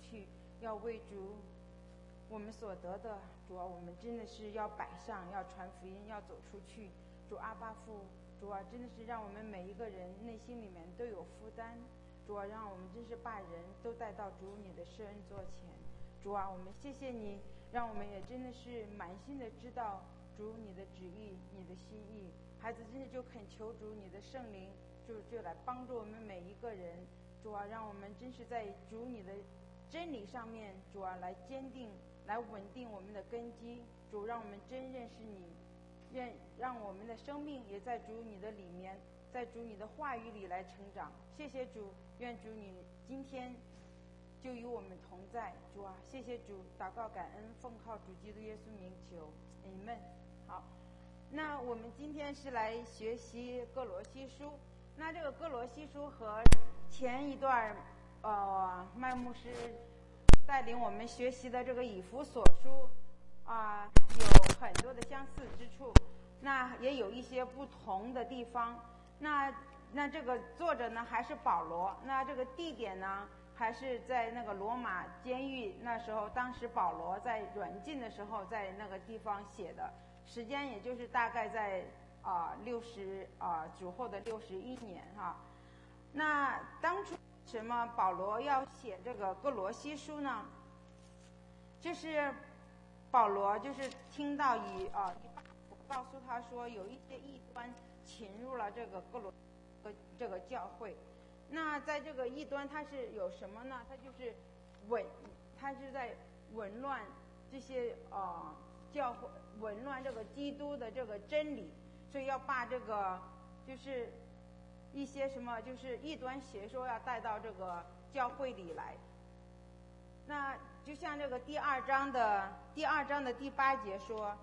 去，要为主我们所得的，主啊，我们真的是要摆上，要传福音，要走出去。主阿爸父，主啊，真的是让我们每一个人内心里面都有负担。主啊，让我们真是把人都带到主你的施恩座前。主啊，我们谢谢你，让我们也真的是满心的知道主你的旨意，你的心意。孩子真的就恳求主你的圣灵，就来帮助我们每一个人。主啊，让我们真是在主你的真理上面，主啊，来坚定，来稳定我们的根基。主，让我们真认识你，让我们的生命也在主你的里面，在主你的话语里来成长。谢谢主，愿主你今天就与我们同在。主啊，谢谢主，祷告感恩，奉靠主基督耶稣名求，阿们。好，那我们今天是来学习歌罗西书。那这个歌罗西书和前一段麦牧师带领我们学习的这个以弗所书有很多的相似之处，那也有一些不同的地方。那这个作者呢还是保罗，那这个地点呢还是在那个罗马监狱，那时候当时保罗在软禁的时候在那个地方写的，时间也就是大概在主后的61年哈。那当初什么保罗要写这个歌罗西书呢？就是保罗就是听到告诉他说有一些异端侵入了这个歌罗这个教会。那在这个异端它是有什么呢？它是在紊乱这些教会，紊乱这个基督的这个真理，所以要把这个就是一些什么就是异端邪说要带到这个教会里来。那就像这个第二章的第8节说，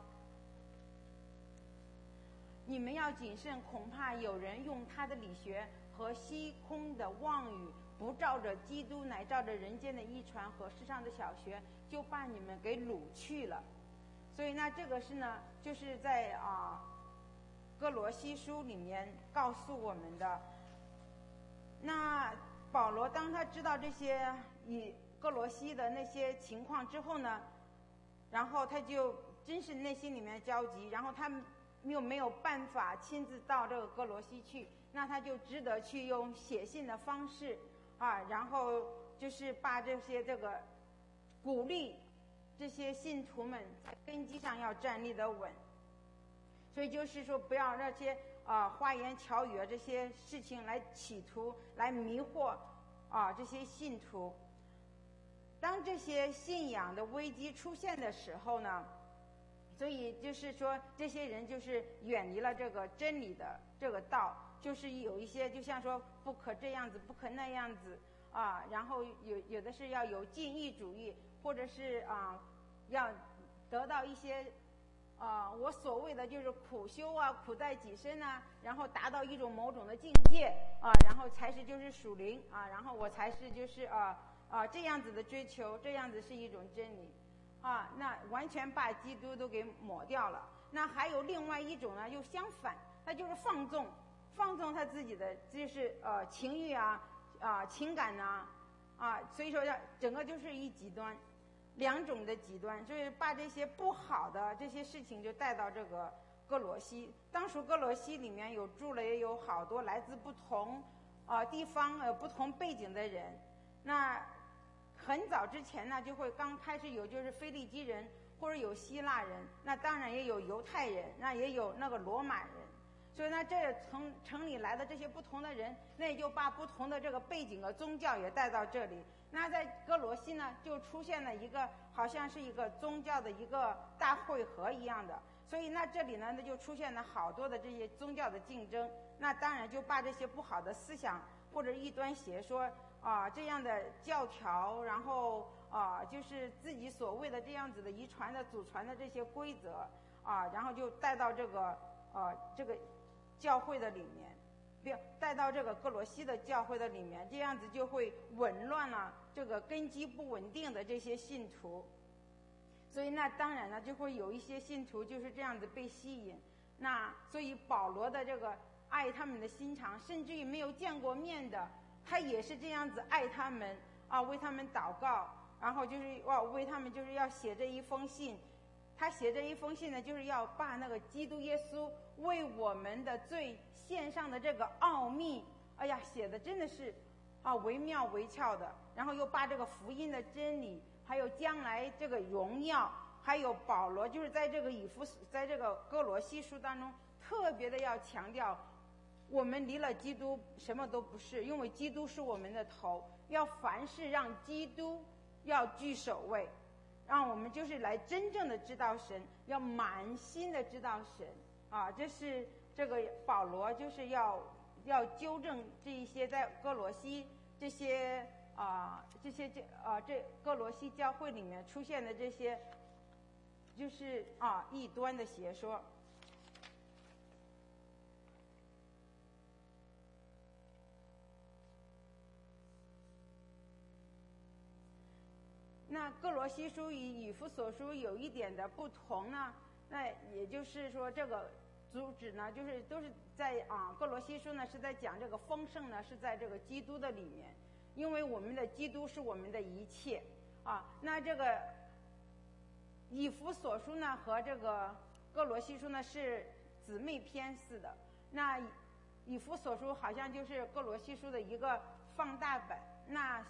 你们要谨慎，恐怕有人用他的理学和虚空的妄语，不照着基督，乃照着人间的遗传和世上的小学，就把你们给掳去了。所以那这个是呢，就是在歌罗西书里面告诉我们的。那保罗当他知道这些以歌罗西的那些情况之后呢，然后他就真是内心里面焦急，然后他又没有办法亲自到这个歌罗西去，那他就只得去用写信的方式然后就是把这个鼓励这些信徒们在根基上要站立得稳。所以就是说不要让这些花言巧语这些事情来企图来迷惑这些信徒。当这些信仰的危机出现的时候呢，所以就是说这些人就是远离了这个真理的这个道，就是有一些就像说不可这样子不可那样子然后有的是要有禁欲主义，或者是要得到一些我所谓的就是苦修苦在己身然后达到一种某种的境界然后才是就是属灵然后我才是就是这样子的追求，这样子是一种真理那完全把基督都给抹掉了。那还有另外一种呢，又相反，他就是放纵他自己的就是情欲情感所以说整个就是一极端，两种的极端，就是把这些不好的这些事情就带到这个歌罗西。当时歌罗西里面住了也有好多来自不同地方不同背景的人。那很早之前呢，就会刚开始有就是腓利基人，或者有希腊人，那当然也有犹太人，那也有那个罗马人。所以呢，这从城里来的这些不同的人，那也就把不同的这个背景和宗教也带到这里。那在歌罗西呢，就出现了一个好像是一个宗教的一个大汇合一样的。所以那这里呢，那就出现了好多的这些宗教的竞争。那当然就把这些不好的思想或者异端邪说这样的教条，然后就是自己所谓的这样子的遗传的祖传的这些规则然后就带到这个教会的里面，带到这个歌罗西的教会的里面，这样子就会紊乱了这个根基不稳定的这些信徒。所以那当然呢，就会有一些信徒就是这样子被吸引。那所以保罗的这个爱他们的心肠，甚至于没有见过面的，他也是这样子爱他们为他们祷告然后就是要为他们就是要写这一封信。他写这一封信呢，就是要把那个基督耶稣为我们的罪献上的这个奥秘，哎呀，写的真的是惟妙惟肖的。然后又把这个福音的真理，还有将来这个荣耀，还有保罗就是在这个在这个哥罗西书当中特别的要强调，我们离了基督什么都不是，因为基督是我们的头，要凡事让基督要居首位，让我们就是来真正的知道神，要满心的知道神这是这个保罗就是要纠正这一些在哥罗西这哥罗西教会里面出现的这些就是异端的邪说。那哥罗西书与以弗所书有一点的不同呢，那也就是说这个主旨呢，就是都是在哥罗西书呢是在讲这个丰盛呢是在这个基督的里面，因为我们的基督是我们的一切那这个以弗所书呢和这个哥罗西书呢是姊妹篇似的，那以弗所书好像就是哥罗西书的一个放大本，那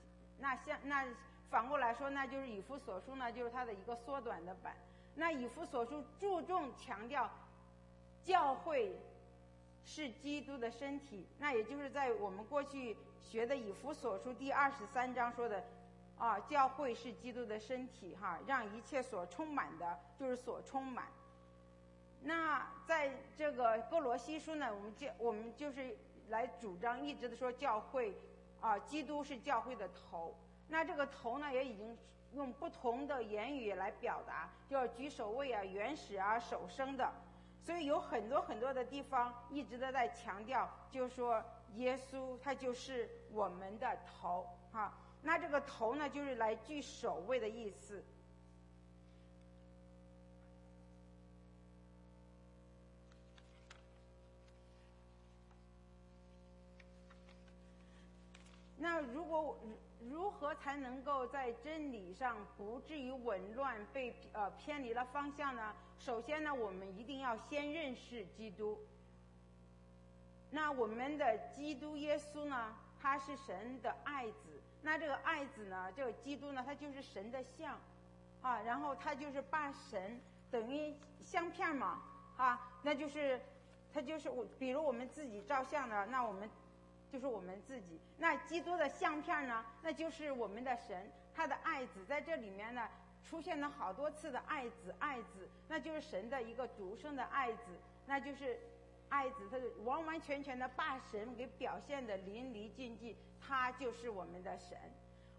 反过来说，那就是以弗所书呢就是它的一个缩短的版。那以弗所书注重强调教会是基督的身体，那也就是在我们过去学的以弗所书第23章说的教会是基督的身体让一切所充满的就是所充满。那在这个哥罗西书呢，我们就是来主张一直的说教会基督是教会的头。那这个头呢也已经用不同的言语来表达，就是居首位原始首生的，所以有很多很多的地方一直都在强调，就是说耶稣他就是我们的头那这个头呢就是来居首位的意思。那如何才能够在真理上不至于紊乱被偏离了方向呢？首先呢，我们一定要先认识基督。那我们的基督耶稣呢，他是神的爱子。那这个爱子呢，这个基督呢，他就是神的像然后他就是把神等于相片嘛那就是他就是比如我们自己照相的，那我们就是我们自己。那基督的相片呢，那就是我们的神，他的爱子。在这里面呢出现了好多次的爱子，那就是神的一个独生的爱子，那就是爱子，他完完全全的把神给表现的淋漓尽致，他就是我们的神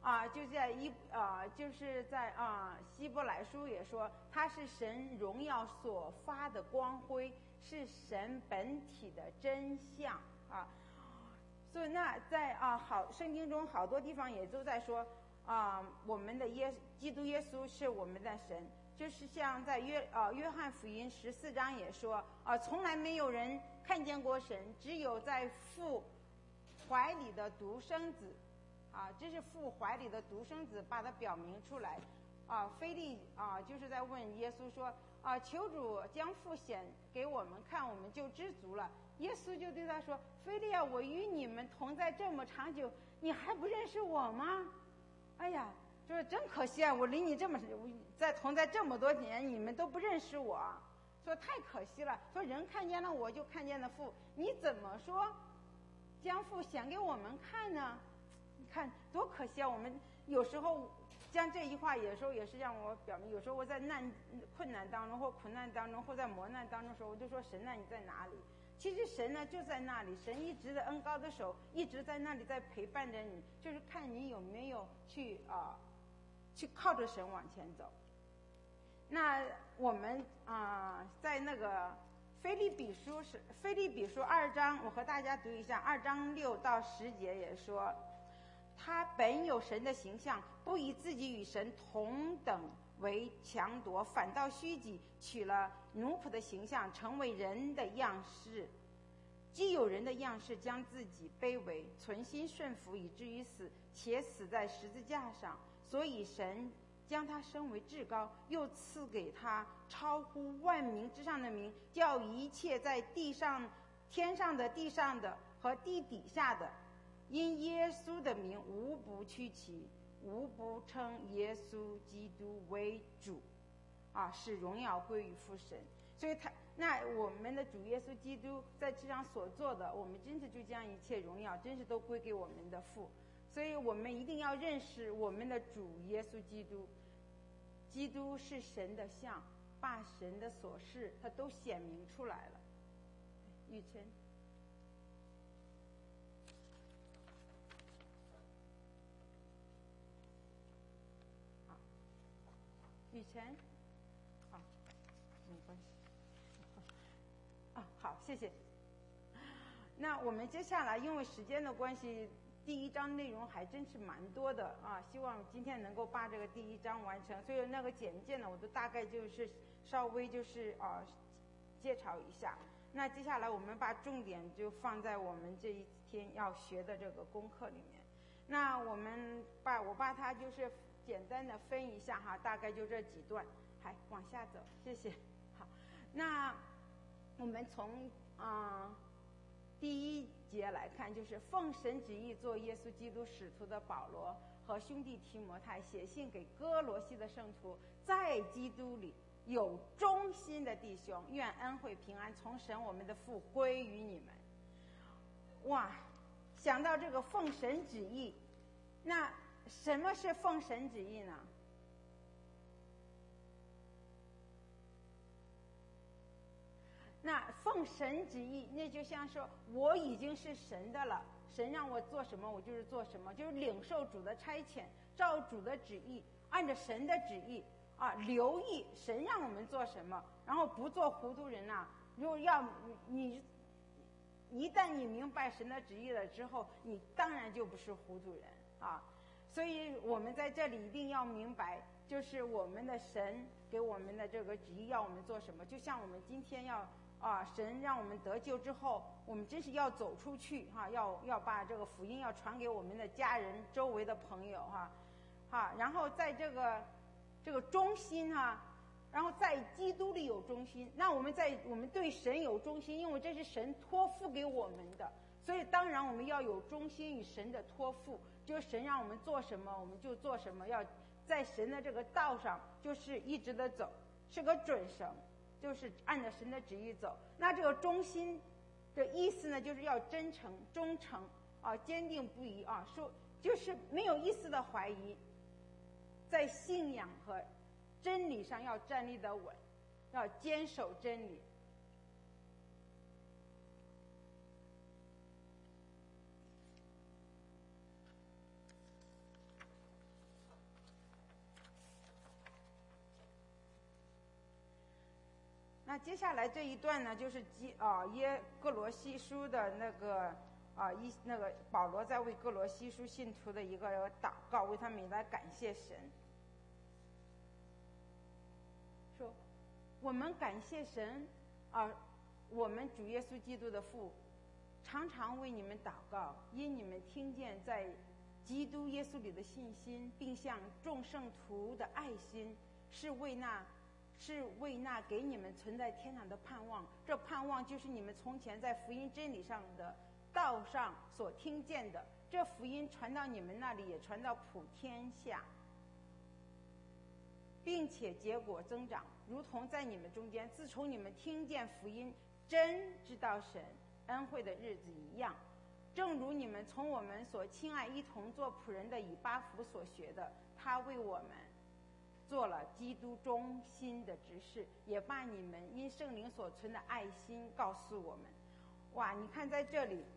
就是在希伯来书也说，他是神荣耀所发的光辉，是神本体的真相所以那在圣经中好多地方也都在说我们的基督耶稣是我们的神，就是像在约翰福音14章也说从来没有人看见过神，只有在父怀里的独生子这是父怀里的独生子把它表明出来腓利就是在问耶稣说求主将父显给我们看，我们就知足了。耶稣就对他说，腓利我与你们同在这么长久，你还不认识我吗？哎呀，就是真可惜我离你同在这么多年，你们都不认识我，说太可惜了。说人看见了我就看见了父，你怎么说将父显给我们看呢？你看多可惜我们有时候像这一话有时候也是让我表明，有时候我在困难当中或苦难当中或在磨难当中的时候，我就说神你在哪里？其实神呢就在那里，神一直的恩高的手一直在那里在陪伴着你，就是看你有没有去靠着神往前走。那我们在那个腓立比书2章，我和大家读一下2章6到10节也说，他本有神的形象，不以自己与神同等为强夺，反倒虚己，取了奴仆的形象，成为人的样式。 既有人的样式，将自己卑微，存心顺服，以至于死，且死在十字架上。所以神将他升为至高，又赐给他超乎万名之上的名，叫一切在地上、天上的、地上的和地底下的，因耶稣的名无不屈膝，无不称耶稣基督为主，使荣耀归于父神。所以那我们的主耶稣基督在地上所做的，我们真是就将一切荣耀真是都归给我们的父。所以我们一定要认识我们的主耶稣基督。基督是神的像，把神的所示他都显明出来了。玉琛，好，玉琛，没关系。好，谢谢。那我们接下来因为时间的关系，第一章内容还真是蛮多的希望今天能够把这个第一章完成。所以那个简介呢，我都大概就是稍微就是介绍一下。那接下来我们把重点就放在我们这一天要学的这个功课里面。那我把它就是简单的分一下大概就这几段，还往下走，谢谢。好，那我们从第一节来看，就是奉神旨意做耶稣基督使徒的保罗和兄弟提摩太写信给哥罗西的圣徒，在基督里有忠心的弟兄，愿恩惠平安从神我们的父归于你们。哇，想到这个奉神旨意，那什么是奉神旨意呢？那奉神旨意，那就像说我已经是神的了，神让我做什么我就是做什么，就是领受主的差遣，照主的旨意，按着神的旨意留意神让我们做什么，然后不做糊涂人如果要你一旦你明白神的旨意了之后，你当然就不是糊涂人所以我们在这里一定要明白，就是我们的神给我们的这个旨意要我们做什么。就像我们今天要神让我们得救之后，我们真是要走出去要把这个福音要传给我们的家人、周围的朋友然后在这个忠心然后在基督里有忠心。那我们对神有忠心，因为这是神托付给我们的，所以当然我们要有忠心与神的托付，就是神让我们做什么我们就做什么，要在神的这个道上就是一直的走，是个准绳，就是按照神的旨意走。那这个忠心的意思呢，就是要真诚、忠诚坚定不移说就是没有一丝的怀疑，在信仰和真理上要站立得稳，要坚守真理。那接下来这一段呢，就是哥罗西书的那个保罗在为哥罗西书信徒的一个祷告，为他们来感谢神，说我们感谢神我们主耶稣基督的父，常常为你们祷告，因你们听见在基督耶稣里的信心，并向众圣徒的爱心，是为那给你们存在天上的盼望。这盼望就是你们从前在福音真理上的道上所听见的，这福音传到你们那里，也传到普天下，并且结果增长，如同在你们中间自从你们听见福音，真知道神恩惠的日子一样。正如你们从我们所亲爱一同做仆人的以巴弗所学的，他为我们做了基督忠心的执事，也把你们因圣灵所存的爱心告诉我们。哇，你看在这里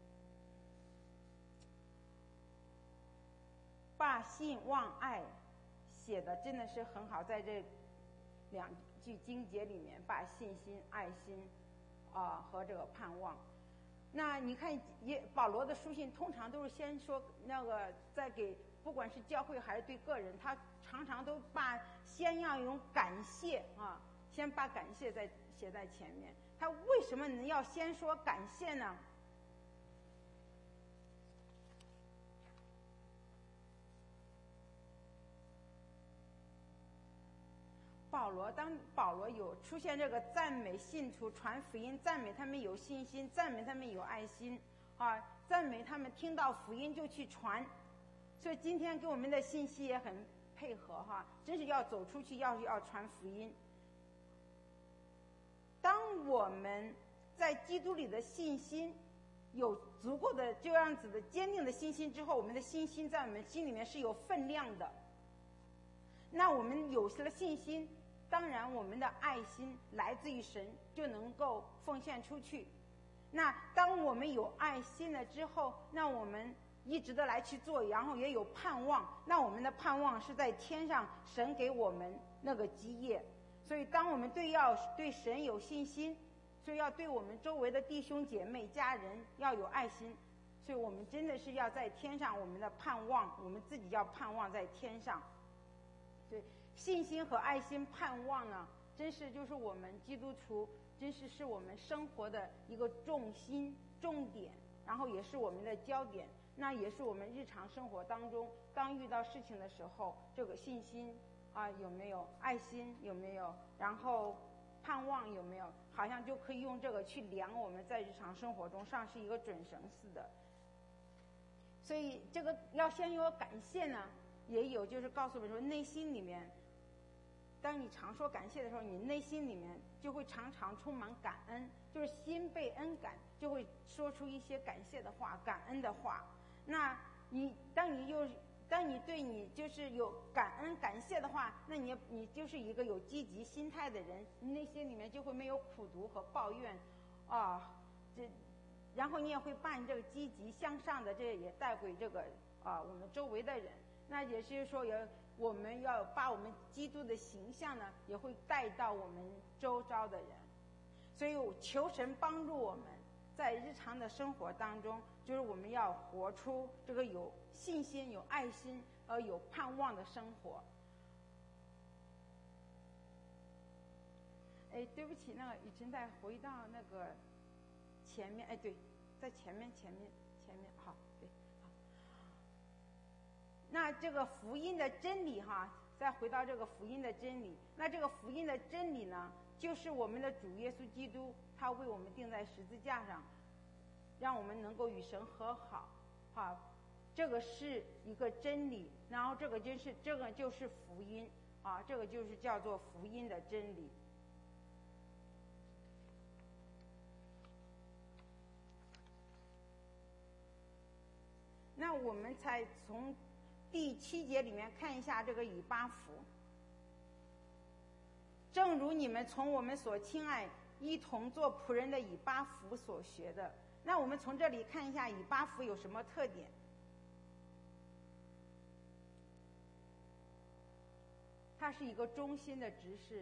把信望爱写的真的是很好，在这两句经节里面，把信心、爱心和这个盼望。那你看保罗的书信通常都是先说那个，在给不管是教会还是对个人，他常常都先要用感谢先把感谢写在前面。 他为什么要先说感谢呢？当保罗有出现这个赞美信徒传福音，赞美他们有信心，赞美他们有爱心啊，赞美他们听到福音就去传。所以今天给我们的信息也很配合哈，真是要走出去，要传福音。当我们在基督里的信心有足够的这样子的坚定的信心之后，我们的信心在我们心里面是有分量的。那我们有了信心，当然我们的爱心来自于神，就能够奉献出去。那当我们有爱心了之后，那我们一直的来去做，然后也有盼望，那我们的盼望是在天上神给我们那个基业。所以当我们要对神有信心，所以要对我们周围的弟兄姐妹家人要有爱心，所以我们真的是要在天上，我们的盼望，我们自己要盼望在天上。对，信心和爱心盼望呢，真是就是我们基督徒真是我们生活的一个重心重点，然后也是我们的焦点，那也是我们日常生活当中当遇到事情的时候，这个信心啊有没有，爱心有没有，然后盼望有没有，好像就可以用这个去量我们在日常生活中，像是一个准绳似的。所以这个要先有感谢呢，也有就是告诉我们说，内心里面当你常说感谢的时候，你内心里面就会常常充满感恩，就是心被恩感，就会说出一些感谢的话，感恩的话。那当你对你就是有感恩感谢的话，那你就是一个有积极心态的人，你内心里面就会没有苦毒和抱怨啊，然后你也会把你这个积极向上的这也带回这个我们周围的人。那也就是说我们要把我们基督的形象呢，也会带到我们周遭的人。所以求神帮助我们在日常的生活当中，就是我们要活出这个有信心、有爱心有盼望的生活。哎，对不起，那个雨辰再回到那个前面，哎，对，在前面，好，对，好。那这个福音的真理哈，再回到这个福音的真理，那这个福音的真理呢，就是我们的主耶稣基督，他为我们钉在十字架上，让我们能够与神和好，这个是一个真理，然后这个就是福音啊，这个就是叫做福音的真理。那我们才从第7节里面看一下这个以巴弗。正如你们从我们所亲爱一同做仆人的以巴弗所学的。那我们从这里看一下以巴弗有什么特点。他是一个忠心的执事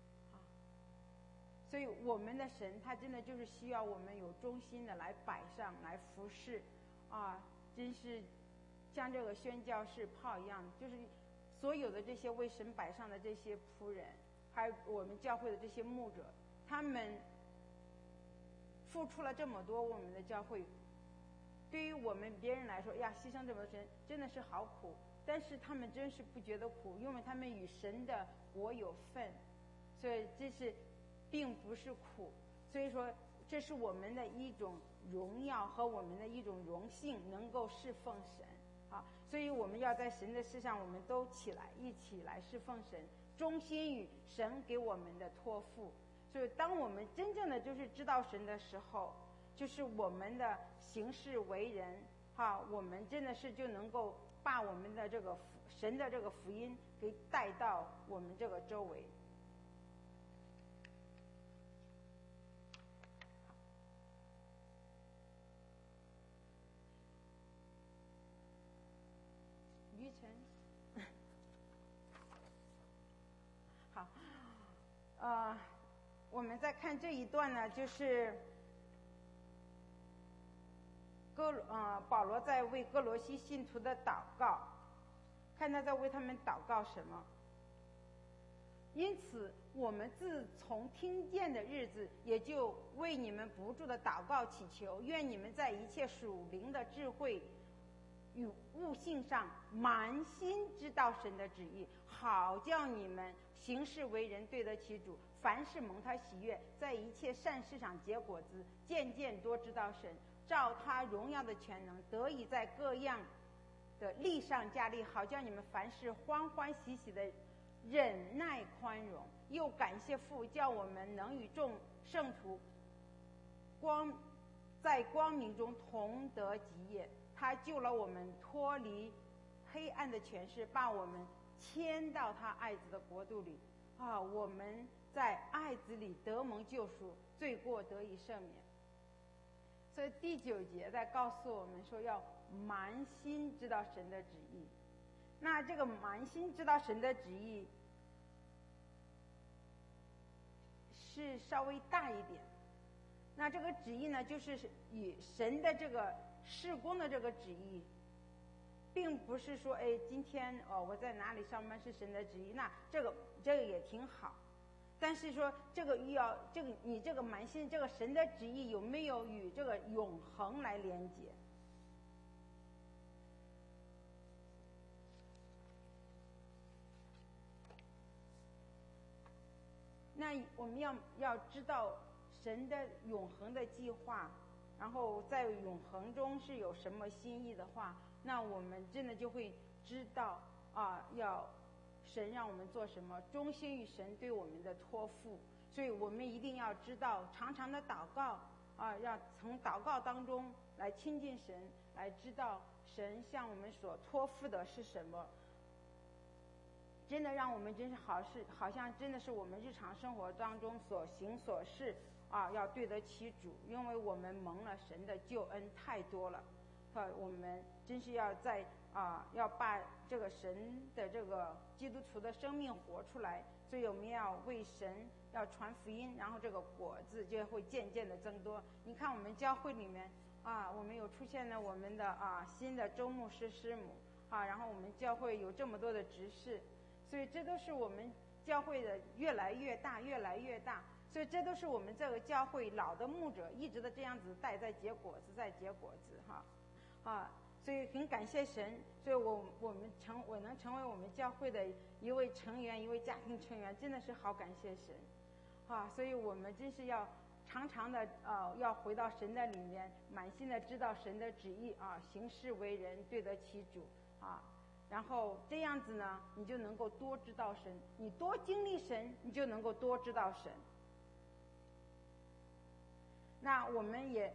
所以我们的神他真的就是需要我们有忠心的来摆上来服侍真是像这个宣教士炮一样，就是所有的这些为神摆上的这些仆人，还有我们教会的这些牧者，他们付出了这么多，我们的教会对于我们别人来说呀，牺牲这么多神真的是好苦，但是他们真是不觉得苦，因为他们与神的国有份，所以这是并不是苦。所以说这是我们的一种荣耀和我们的一种荣幸，能够侍奉神所以我们要在神的事上，我们都一起来侍奉神，忠心于神给我们的托付。所以当我们真正的就是知道神的时候，就是我们的行事为人我们真的是就能够把我们的这个神的这个福音给带到我们这个周围。于晨好我们再看这一段呢，就是保罗在为哥罗西信徒的祷告，看他在为他们祷告什么。 因此我们自从听见的日子，也就为你们不住的祷告祈求，愿你们在一切属灵的智慧与悟性上满心知道神的旨意，好叫你们行事为人对得起主，凡事蒙他喜悦，在一切善事上结果子，渐渐多知道神，照他荣耀的全能，得以在各样的力上加力，好叫你们凡事欢欢喜喜的忍耐宽容。又感谢父，叫我们能与众圣徒在光明中同得基业。他救了我们脱离黑暗的权势，把我们迁到他爱子的国度里啊！我们在爱子里得蒙救赎，罪过得以赦免。所以第9节在告诉我们说，要满心知道神的旨意。那这个满心知道神的旨意是稍微大一点。那这个旨意呢，就是与神的这个事工的这个旨意，并不是说今天我在哪里上班是神的旨意，那这个也挺好。但是说你这个满心这个神的旨意有没有与这个永恒来连接？那我们要知道神的永恒的计划，然后在永恒中是有什么心意的话，那我们真的就会知道要神让我们做什么，忠心于神对我们的托付。所以我们一定要知道常常的祷告要从祷告当中来亲近神，来知道神向我们所托付的是什么。真的让我们真是好像真的是我们日常生活当中所行所事要对得起主，因为我们蒙了神的救恩太多了。我们真是要要把这个神的这个基督徒的生命活出来。所以我们要为神要传福音，然后这个果子就会渐渐的增多。你看我们教会里面我们有出现了我们的新的周牧师师母然后我们教会有这么多的执事，所以这都是我们教会的越来越大越来越大。所以这都是我们这个教会老的牧者一直的这样子带在结果子，在结果子所以很感谢神。所以我能成为我们教会的一位成员，一位家庭成员，真的是好感谢神所以我们真是要常常的要回到神的里面，满心的知道神的旨意行事为人对得起主然后这样子呢，你就能够多知道神，你多经历神，你就能够多知道神。那我们也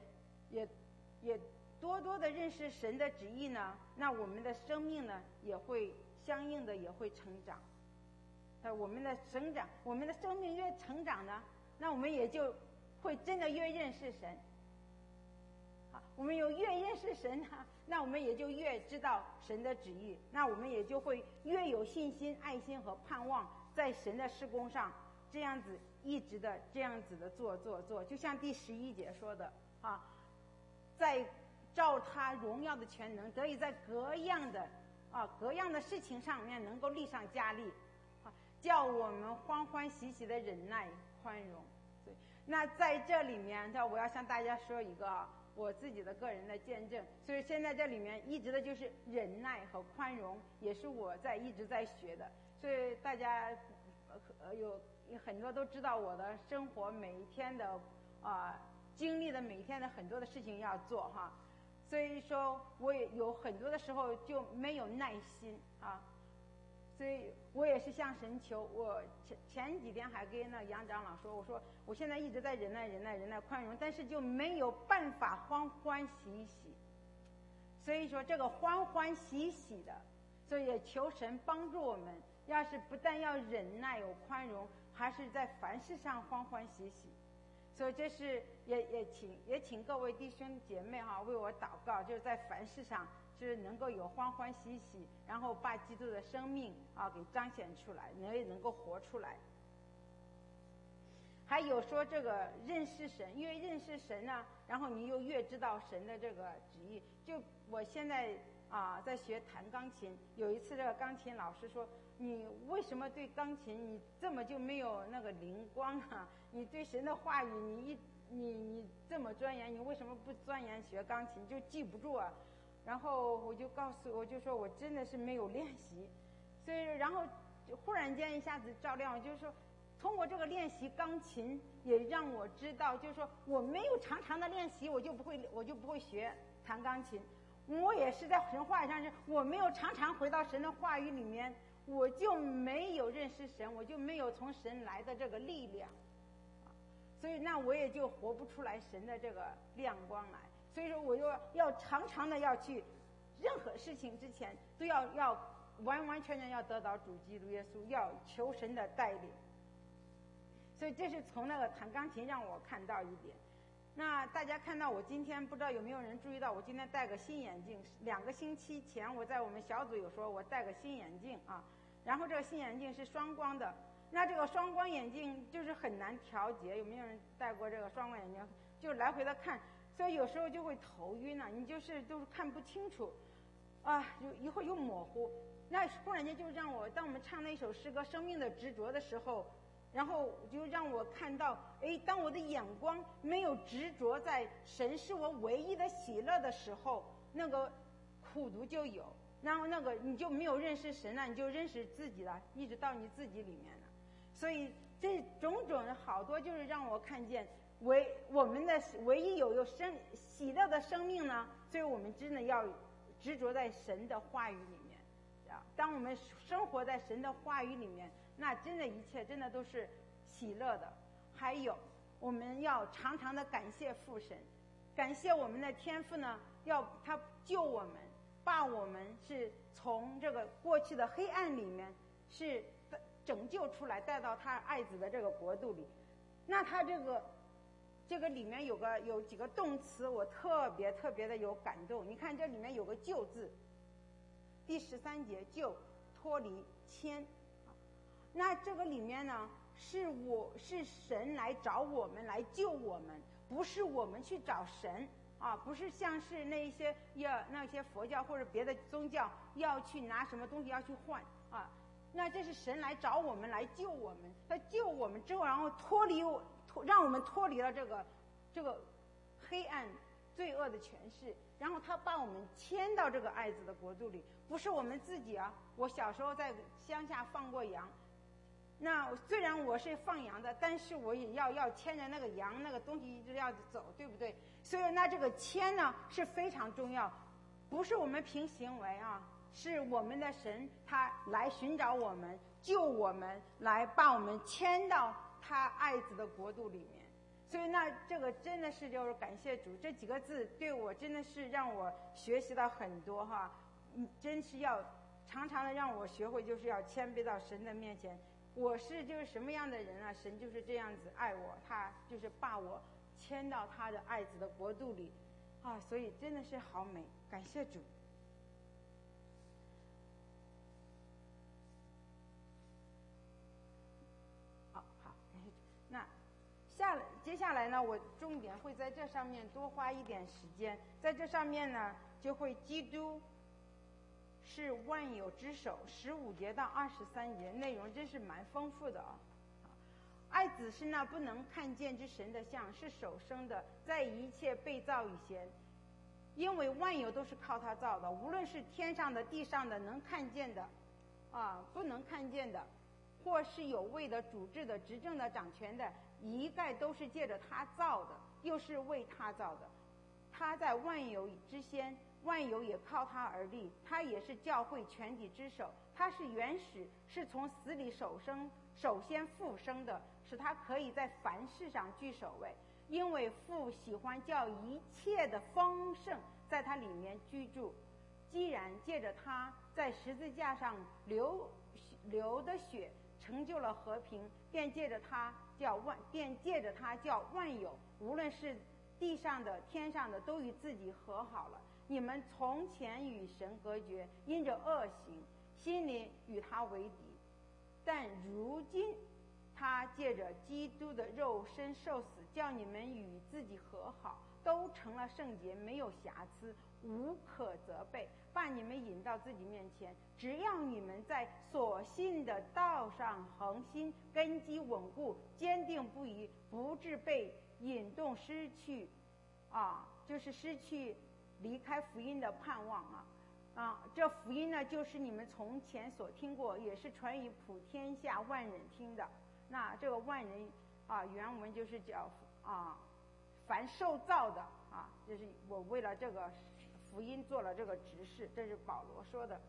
多多的认识神的旨意呢，那我们的生命呢也会相应的也会成长。我们的生命越成长呢，那我们也就会真的越认识神。我们越认识神那我们也就越知道神的旨意，那我们也就会越有信心、爱心和盼望，在神的事工上这样子一直的这样子的做。就像第11节说的在照他荣耀的全能，得以在各样的事情上面能够力上加力叫我们欢欢喜喜的忍耐宽容。那在这里面我要向大家说一个我自己的个人的见证。所以现在这里面一直的就是忍耐和宽容，也是我一直在学的。所以大家有很多都知道我的生活每一天的经历的每一天的很多的事情要做所以说我也有很多的时候就没有耐心所以我也是向神求。我前几天还跟那杨长老说，我说我现在一直在忍耐宽容，但是就没有办法欢欢喜喜。所以说这个欢欢喜喜的，所以也求神帮助我们，要是不但要忍耐有宽容，还是在凡事上欢欢喜喜。所以这是也请各位弟兄姐妹为我祷告，就是在凡事上是能够有欢欢喜喜，然后把基督的生命给彰显出来，也能够活出来。还有说这个认识神，越认识神呢，然后你又越知道神的这个旨意。就我现在在学弹钢琴。有一次这个钢琴老师说，你为什么对钢琴你这么就没有那个灵光啊？你对神的话语你这么钻研，你为什么不钻研学钢琴就记不住啊？然后我就说我真的是没有练习，所以然后忽然间一下子照亮，就是说通过这个练习钢琴也让我知道，就是说我没有常常的练习，我就不会学弹钢琴。我也是在神话语上，是我没有常常回到神的话语里面，我就没有认识神，我就没有从神来的这个力量，所以那我也就活不出来神的这个亮光来。所以说我就要常常的要去，任何事情之前都要完完全全要得到主基督耶稣，要求神的带领。所以这是从那个弹钢琴让我看到一点。那大家看到我今天不知道有没有人注意到，我今天戴个新眼镜。2个星期前我在我们小组有说我戴个新眼镜啊，然后这个新眼镜是双光的。那这个双光眼镜就是很难调节，有没有人戴过这个双光眼镜？就来回的看，所以有时候就会头晕啊，你就是都是看不清楚啊，一会儿又模糊。那忽然间就让我，当我们唱那首诗歌《生命的执着》的时候，然后就让我看到，当我的眼光没有执着在神是我唯一的喜乐的时候，那个苦毒就有，然后那个你就没有认识神了，你就认识自己了，一直到你自己里面了。所以这种种好多就是让我看见，我们的唯一有喜乐的生命呢，所以我们真的要执着在神的话语里面啊。当我们生活在神的话语里面，那真的一切真的都是喜乐的。还有我们要常常的感谢父神，感谢我们的天父呢，要他救我们，把我们是从这个过去的黑暗里面是拯救出来，带到他爱子的这个国度里。那他这个里面有几个动词我特别的有感动。你看这里面有个救字，第13节救脱离牵。那这个里面呢，是神来找我们，来救我们，不是我们去找神啊，不是像是那些佛教或者别的宗教要去拿什么东西要去换啊。那这是神来找我们，来救我们，他救我们之后，然后让我们脱离了这个黑暗罪恶的权势，然后他把我们牵到这个爱子的国度里。不是我们自己啊，我小时候在乡下放过羊，那虽然我是放羊的，但是我也要牵着那个羊，那个东西一直要走，对不对？所以那这个牵呢是非常重要，不是我们凭行为啊，是我们的神他来寻找我们，救我们，来把我们牵到他爱子的国度里面。所以那这个真的是就是感谢主，这几个字对我真的是让我学习到很多哈，真是要常常的让我学会，就是要谦卑到神的面前。我是就是什么样的人啊？神就是这样子爱我，他就是把我牵到他的爱子的国度里啊，所以真的是好美，感谢主。好，感谢主。那接下来呢，我重点会在这上面多花一点时间，在这上面呢，就会基督是万有之首，15节到23节内容真是蛮丰富的啊。爱子是那不能看见之神的像，是首生的，在一切被造以前，因为万有都是靠他造的，无论是天上的、地上的，能看见的啊，不能看见的，或是有位的、主治的、执政的、掌权的，一概都是借着他造的，又是为他造的。他在万有之先，万有也靠他而立，他也是教会全体之首，他是原始，是从死里首先复生的，使他可以在凡事上居首位。因为父喜欢叫一切的丰盛在他里面居住，既然借着他在十字架上流的血成就了和平，便借着他叫万有，无论是地上的天上的，都与自己和好了。你们从前与神隔绝，因着恶行，心里与他为敌，但如今他借着基督的肉身受死，叫你们与自己和好， 都成了圣洁，没有瑕疵，无可责备，把你们引到自己面前。只要你们在所信的道上恒心，根基稳固，坚定不移，不致被引动失去就是失去离开福音的盼望这福音呢，就是你们从前所听过，也是传于普天下万人听的。那这个万人原文就是叫凡受造的就是我为了这个福音做了这个执事，这是保罗说的。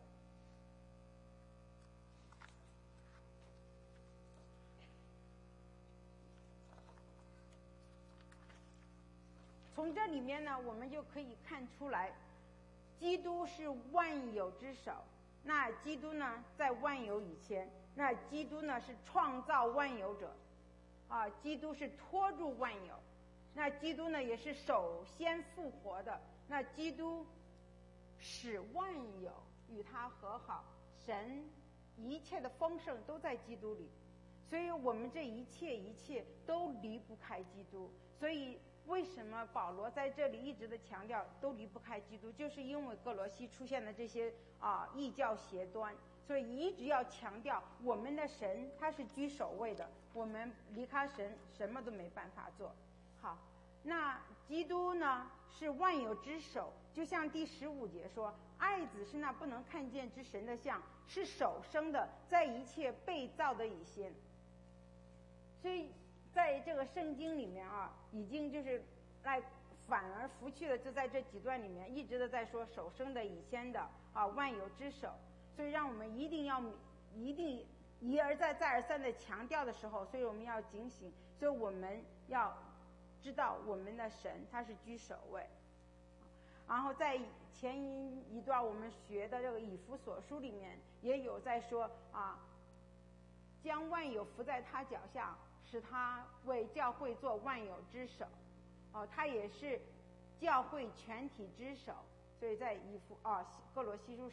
从这里面呢，我们就可以看出来，基督是万有之首。那基督呢，在万有以前，那基督呢是创造万有者基督是托住万有，那基督呢也是首先复活的。那基督使万有与他和好，神一切的丰盛都在基督里，所以我们这一切都离不开基督。所以为什么保罗在这里一直的强调都离不开基督，就是因为歌罗西出现的这些异教邪端，所以一直要强调我们的神他是居首位的，我们离开神什么都没办法做。好，那基督呢是万有之首，就像第15节说，爱子是那不能看见之神的像，是首生的，在一切被造的以先。所以在这个圣经里面已经就是反而拂去了，就在这几段里面一直都在说首生的以先的万有之首。所以让我们一定一而再再而三的强调的时候，所以我们要警醒，所以我们要知道我们的神他是居首位。然后在前一段我们学的这个以弗所书里面也有在说将万有伏在他脚下，使他为教会做万有之首他也是教会全体之首。所以在歌罗西书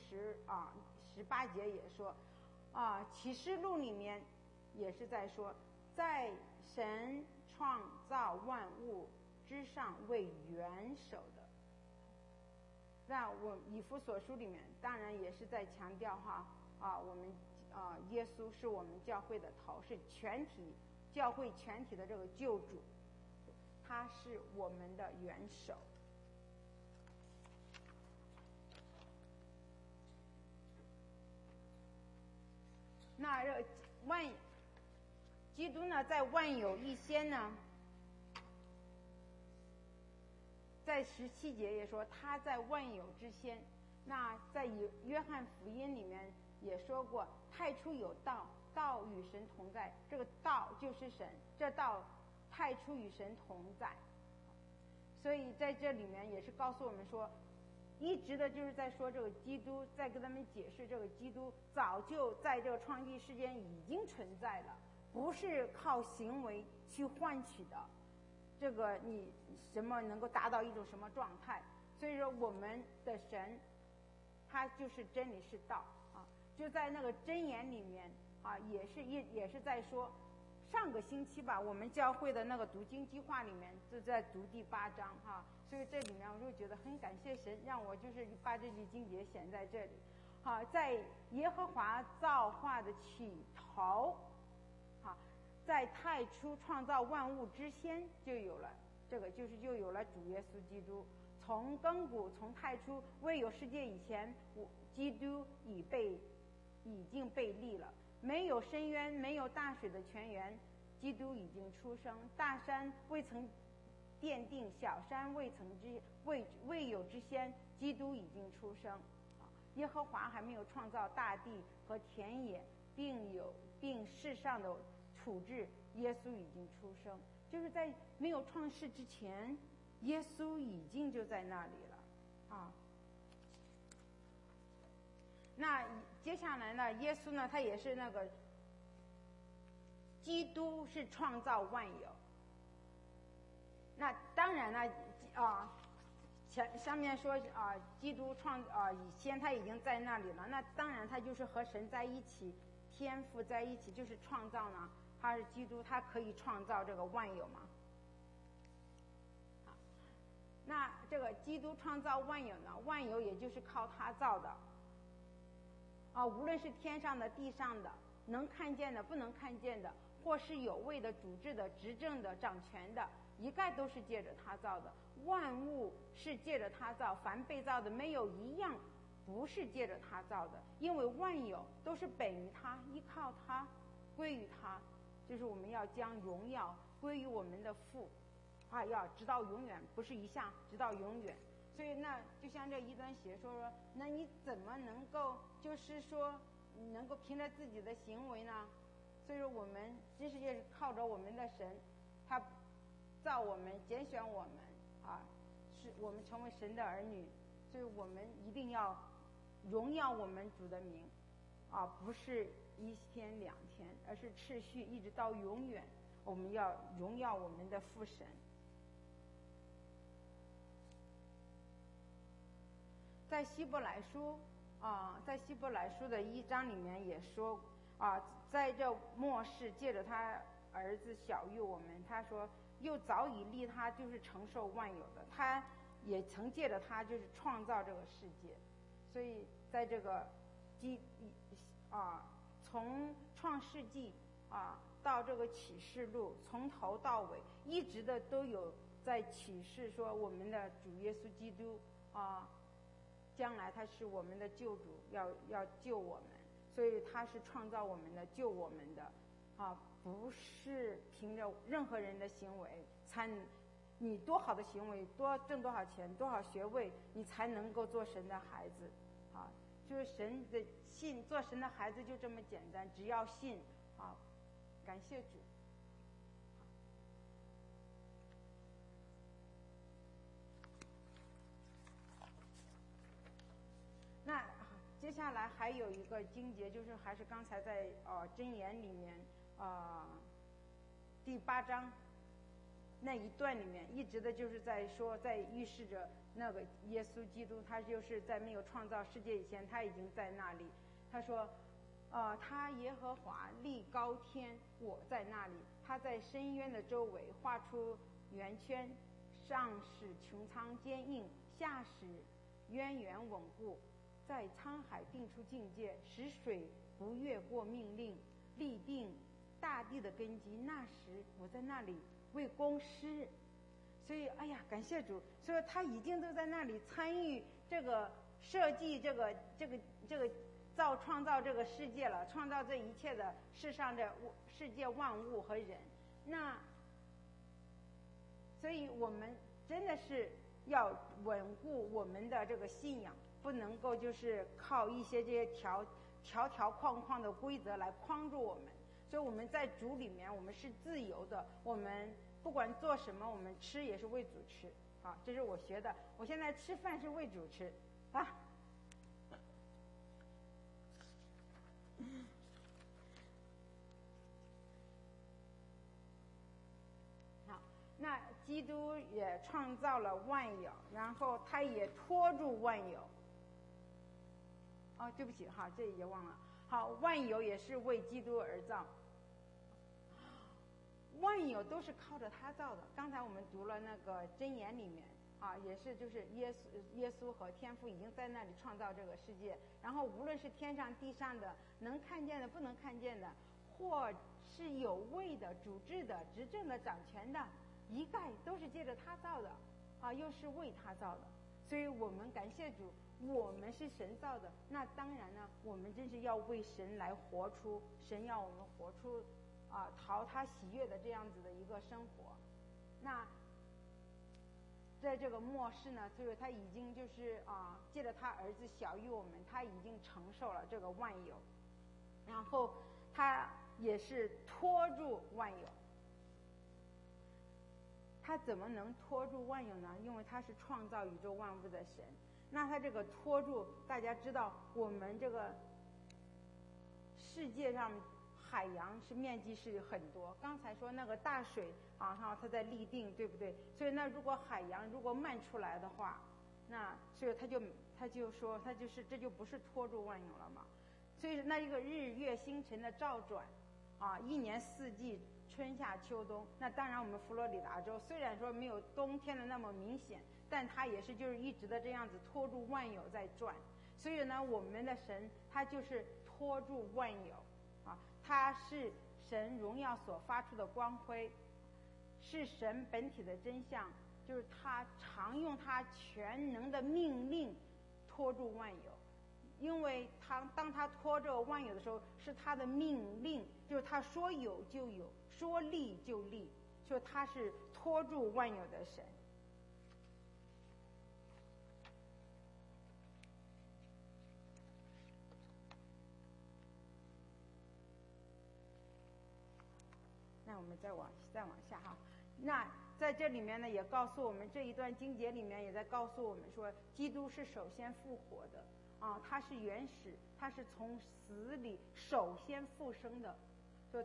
18节也说启示录里面也是在说，在神创造万物之上为元首的。那我以弗所书里面当然也是在强调我们耶稣是我们教会的头，是教会全体的这个救主，他是我们的元首。那基督呢在万有一先呢，在17节也说他在万有之先。那在约翰福音里面也说过，太初有道，道与神同在，这个道就是神，这道太初与神同在。所以在这里面也是告诉我们说，一直的就是在说这个基督，在跟他们解释这个基督早就在这个创立世间已经存在了，不是靠行为去换取的，这个你什么能够达到一种什么状态。所以说我们的神他就是真理是道就在那个箴言里面也是在说，上个星期吧，我们教会的那个读经计划里面就在读第8章所以这里面我就觉得很感谢神，让我就是把这句经节显在这里在耶和华造化的起头在太初创造万物之先就有了这个，就有了主耶稣基督。从亘古从太初未有世界以前，基督已经被立了，没有深渊，没有大水的泉源，基督已经出生。大山未曾奠定，小山未有之先，基督已经出生耶和华还没有创造大地和田野，并世上的处置，耶稣已经出生。就是在没有创世之前，耶稣已经就在那里了那接下来呢，耶稣呢他也是那个基督是创造万有。那当然了上面说基督以前他已经在那里了，那当然他就是和神在一起，天父在一起，就是创造呢，他是基督，他可以创造这个万有嘛那这个基督创造万有呢，万有也就是靠他造的啊，无论是天上的地上的，能看见的不能看见的，或是有位的主治的执政的掌权的，一概都是借着他造的。万物是借着他造，凡被造的没有一样不是借着他造的，因为万有都是本于他，依靠他，归于他，就是我们要将荣耀归于我们的父啊，要直到永远，不是一下，直到永远。所以那就像这异端邪说，那你怎么能够就是说能够凭着自己的行为呢？所以说我们这世界是靠着我们的神，他造我们，拣选我们啊，是我们成为神的儿女，所以我们一定要荣耀我们主的名啊，不是一天两天，而是持续一直到永远，我们要荣耀我们的父神。在希伯来书在希伯来书的1章里面也说在这末世借着他儿子晓谕我们，他说又早已立他就是承受万有的，他也曾借着他就是创造这个世界。所以在这个从创世纪到这个启示录，从头到尾一直的都有在启示说我们的主耶稣基督将来他是我们的救主，要救我们，所以他是创造我们的，救我们的不是凭着任何人的行为你多好的行为，多挣多少钱，多少学位，你才能够做神的孩子就是神的信，做神的孩子就这么简单，只要信感谢主。那接下来还有一个经节，就是还是刚才在箴言里面第8章那一段里面一直的就是在说，在预示着那个耶稣基督，他就是在没有创造世界以前，他已经在那里。他说他耶和华立高天，我在那里，他在深渊的周围画出圆圈，上使穹苍坚硬，下使渊源稳固，在沧海定出境界，使水不越过命令，立定大地的根基。那时我在那里为工施。所以感谢主，所以他已经都在那里参与这个设计这个创造这个世界了，创造这一切的世上的世界万物和人。那所以我们真的是要稳固我们的这个信仰，不能够就是靠一些这些条框的规则来框住我们。所以我们在主里面我们是自由的，我们不管做什么，我们吃也是为主吃这是我学的，我现在吃饭是为主吃好，那基督也创造了万有，然后他也托住万有对不起这也忘了。好，万有也是为基督而造，万有都是靠着他造的。刚才我们读了那个箴言里面也是就是耶稣和天父已经在那里创造这个世界，然后无论是天上地上的，能看见的不能看见的，或是有位的主治的执政的掌权的，一概都是借着他造的又是为他造的。所以我们感谢主，我们是神造的，那当然呢我们真是要为神来活出，神要我们活出讨他喜悦的这样子的一个生活。那在这个末世呢，所以他已经就是借着他儿子晓谕我们，他已经承受了这个万有，然后他也是托住万有。他怎么能托住万有呢？因为他是创造宇宙万物的神。那他这个托住，大家知道我们这个世界上海洋是面积是很多，刚才说那个大水它在立定，对不对？所以那如果海洋如果漫出来的话，那所以他就说这就不是托住万有了嘛。所以那一个日月星辰的照转一年四季春夏秋冬，那当然我们佛罗里达州虽然说没有冬天的那么明显， 但他也是就是一直的这样子拖住万有在转。所以呢，我们的神他就是拖住万有啊，他是神荣耀所发出的光辉，是神本体的真相，就是他常用他全能的命令拖住万有。因为当他拖着万有的时候，是他的命令，就是他说有就有，说立就立，所以他是拖住万有的神。那我们再往下哈。那在这里面呢，也告诉我们这一段经节里面也在告诉我们说，基督是首先复活的啊，他是原始，他是从死里首先复生的。说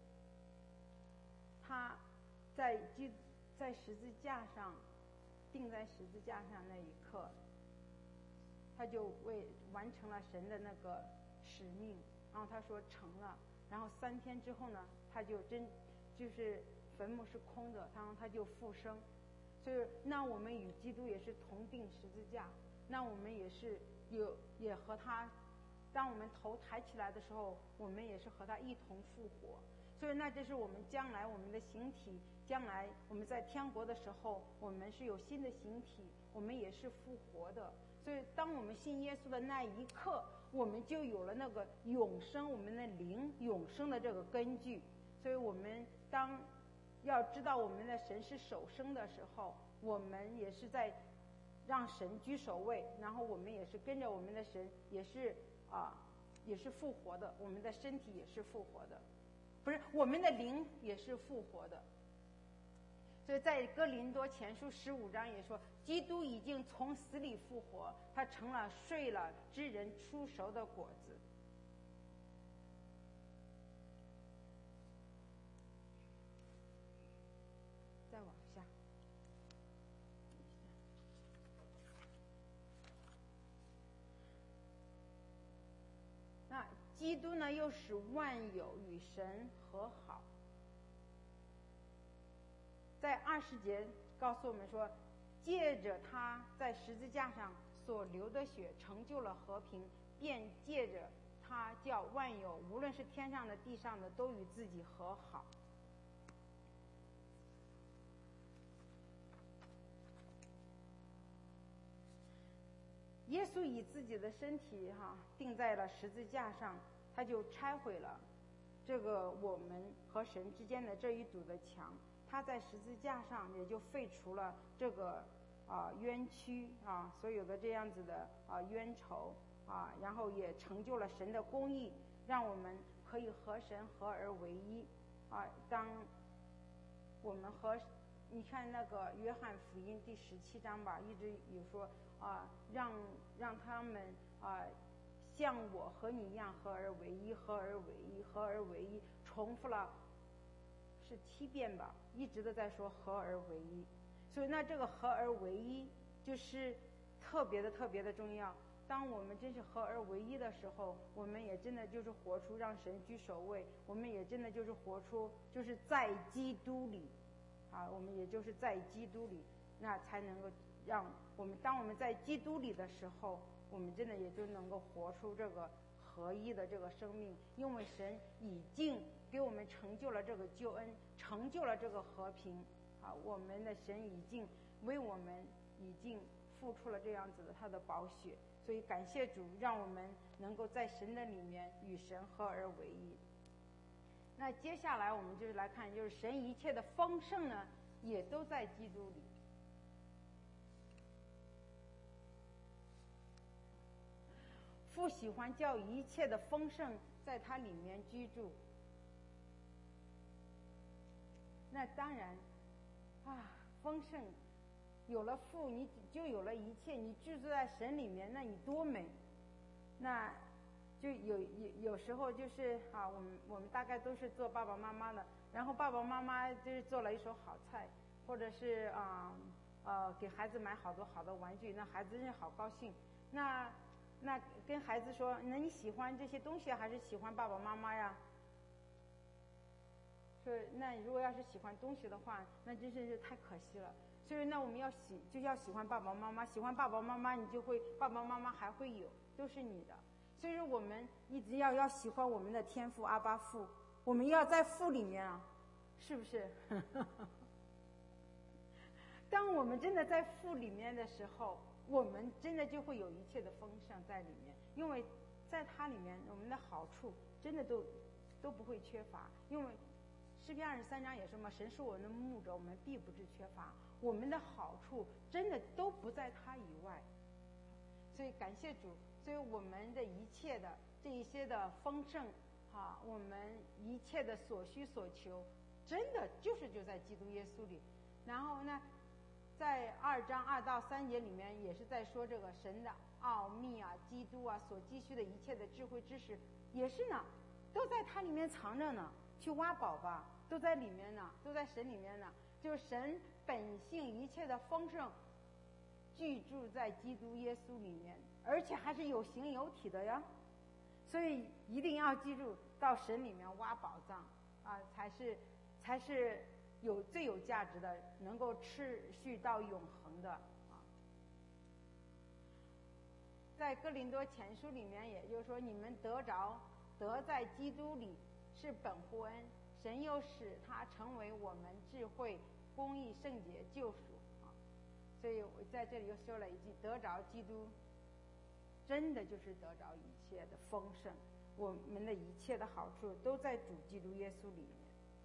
他在十字架上钉在十字架上那一刻，他就完成了神的那个使命，然后他说成了。然后3天之后呢，他就是坟墓是空的，然后他就复生。所以那我们与基督也是同钉十字架，那我们也是也和他，当我们头抬起来的时候，我们也是和他一同复活。所以那这是我们将来我们的形体，将来我们在天国的时候，我们是有新的形体，我们也是复活的。所以当我们信耶稣的那一刻，我们就有了那个永生，我们的灵永生的这个根据。所以我们当要知道我们的神是首生的时候，我们也是在让神居首位，然后我们也是跟着我们的神，也是复活的，我们的身体也是复活的，不是我们的灵也是复活的。所以在哥林多前书15章也说，基督已经从死里复活，他成了睡了之人出熟的果子。再往下，那基督呢，又使万有与神和好。在20节告诉我们说，借着他在十字架上所流的血成就了和平，便借着他叫万有，无论是天上的地上的，都与自己和好。耶稣以自己的身体钉在了十字架上，他就拆毁了这个我们和神之间的这一堵的墙。他在十字架上也就废除了这个冤屈所有的这样子的冤仇然后也成就了神的公义，让我们可以和神合而为一当我们你看那个约翰福音第17章吧，一直有说让他们像我和你一样合而为一，合而为一，合而为一，重复了是7遍吧，一直都在说合而为一。所以那这个合而为一就是特别的重要。当我们真是合而为一的时候，我们也真的就是活出让神居首位，我们也真的就是活出就是在基督里我们也就是在基督里，那才能够让我们当我们在基督里的时候，我们真的也就能够活出这个合一的这个生命。因为神已经给我们成就了这个救恩，成就了这个和平我们的神已经为我们已经付出了这样子的他的宝血。所以感谢主，让我们能够在神的里面与神合而为一。那接下来我们就是来看，就是神一切的丰盛呢，也都在基督里。父喜欢叫一切的丰盛在他里面居住。那当然丰盛有了父，你就有了一切，你居住在神里面，那你多美。那就有时候就是我们大概都是做爸爸妈妈的，然后爸爸妈妈就是做了一手好菜，或者是给孩子买好多好的玩具，那孩子真是好高兴。那跟孩子说，那你喜欢这些东西还是喜欢爸爸妈妈呀？说那如果要是喜欢东西的话，那真是太可惜了。 所以呢，我们就要喜欢爸爸妈妈，喜欢爸爸妈妈，你就会爸爸妈妈还会有，都是你的。所以说我们一直要喜欢我们的天父阿爸父，我们要在父里面啊，是不是？当我们真的在父里面的时候，我们真的就会有一切的丰盛在里面，因为在它里面我们的好处真的都不会缺乏。因为诗篇23章也说嘛，神是我们的牧者，我们必不致缺乏。我们的好处真的都不在他以外，所以感谢主。所以我们的一切的这一些的丰盛我们一切的所需所求真的就在基督耶稣里。然后呢，在2章2到3节里面也是在说这个神的奥秘啊，基督啊所积蓄的一切的智慧知识也是呢，都在它里面藏着呢，去挖宝吧，都在里面呢，都在神里面呢。就是神本性一切的丰盛居住在基督耶稣里面，而且还是有形有体的呀。所以一定要记住，到神里面挖宝藏才是最有价值的，能够持续到永恒的在哥林多前书里面，也就是说，你们得在基督里是本乎恩，神又使他成为我们智慧、公义、圣洁、救赎所以我在这里又说了一句，得着基督真的就是得着一切的丰盛，我们的一切的好处都在主基督耶稣里面。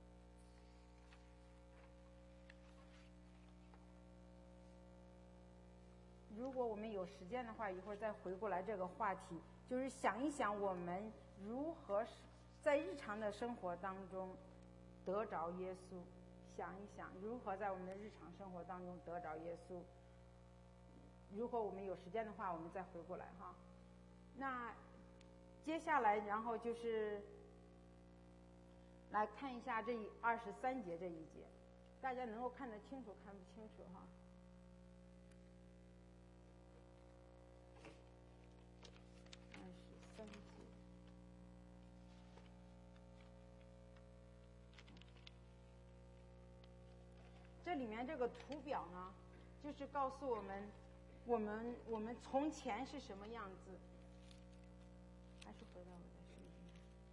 如果我们有时间的话，一会儿再回过来这个话题，就是想一想我们如何在日常的生活当中得着耶稣，想一想如何在我们的日常生活当中得着耶稣。如果我们有时间的话，我们再回过来那接下来然后就是来看一下这23节这一节，大家能够看得清楚看不清楚23节，这里面这个图表呢，就是告诉我们从前是什么样子。还是回到我的视频。